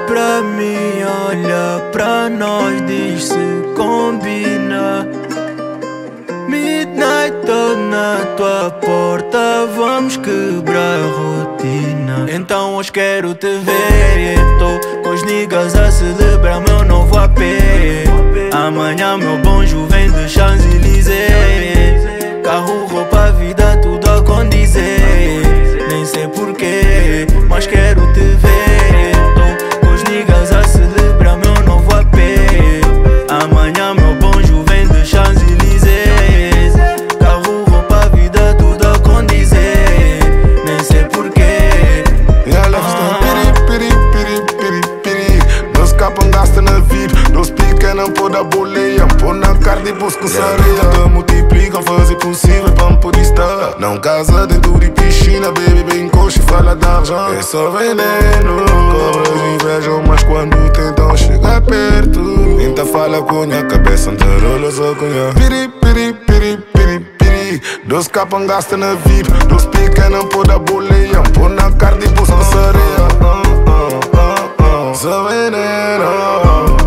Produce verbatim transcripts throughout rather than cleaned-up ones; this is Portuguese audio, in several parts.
pra mim, olha pra nós, diz se combina. Midnight tô na tua porta, vamos quebrar a rotina. Então hoje quero te ver, tô com os niggas a celebrar meu novo A P. Amanhã meu bonjo vem de Champs-Élysées. Carro, roupa, vida, tudo a condizer. Nem sei porquê, mas quero te ver. Tô com os niggas a celebrar meu novo A P. Amanhã meu bonjo vem de Champs-Élysées. Carro, roupa, vida, tudo a condizer. Nem sei porquê. Ja, lef staan piri, piri, piri, piri, piri. Dois capam gasta na V I P, dois pica não pode aboleia. Pôr na carne e busca sareia. Te multiplicam, fazer possível pra me poder estar. Não casa dentro de piscina, baby, bem coxa e fala de argent. É só veneno, cobras invejam, mas quando tentam chegar perto, tenta fala com a cabeça, não te rola só com a piri, piri, piri, piri, piri. Dois capam gasta na V I P, dois pica não pode aboleia. Pôr na carne e busca sareia. Só veneno.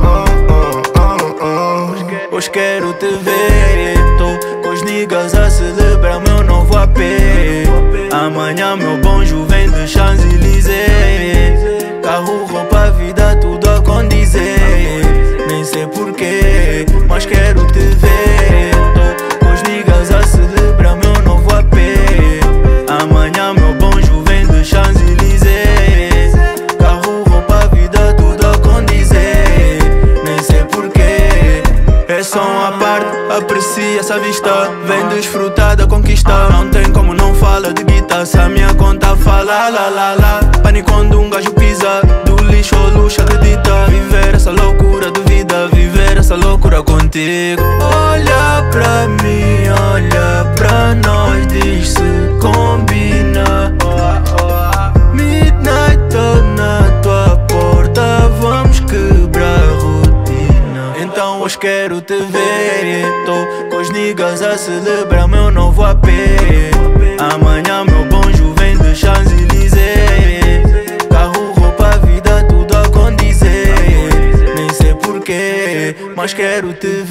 Hoje quero te ver, tô com os niggas a celebrar meu novo A P. Amanhã meu bonjo vem de Champs-Élysées. Carro, roupa, vida, tudo a condizer. Nem sei porquê, mas quero te ver. Tô com os niggas a celebrar meu novo A P. Amanhã meu bonjo vem de Champs-Élysées. Carro, roupa, vida, tudo a condizer. Nem sei porquê. É só uma parte, aprecia essa vista. Vem desfrutar da conquista. Não tem como não fala de guitarra. Se a minha conta fala, lá, lá, lá. Pânico quando um gajo pisa. Do lixo ao luxo, acredita. Viver essa loucura de vida. Viver essa loucura contigo. Olha pra mim, olha pra nós, diz se combina. Midnight tô na tua porta, vamos quebrar a rotina. Então hoje quero te ver, tô com os niggas a celebrar meu novo A P. Amanhã meu bonjo vem de Champs-Élysées. Carro, roupa, vida, tudo a condizer. Nem sei porquê, mas quero te ver.